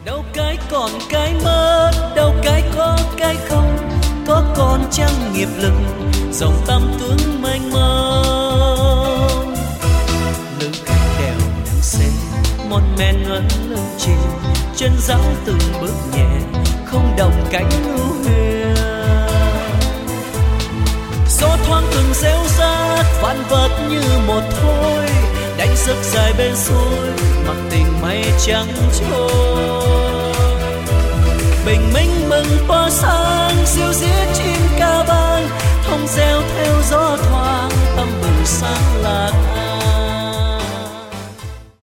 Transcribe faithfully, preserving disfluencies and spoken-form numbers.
Đâu cái còn cái mất, đâu cái có cái không, có còn chăng nghiệp lực dòng tâm tướng mênh mông. Lưng đèo nắng xế mon men ngấn lưng chìm, chân dẫm từng bước nhẹ không đồng cánh ưu huyền. Gió thoáng từng rêu rát vạn vật như một thôi, đánh giấc dài bên suối mặc tình mây trắng trôi. Bình minh mừng tỏa sáng diêu diết chim ca vang, thông reo theo gió thoáng tâm mừng sáng lạc.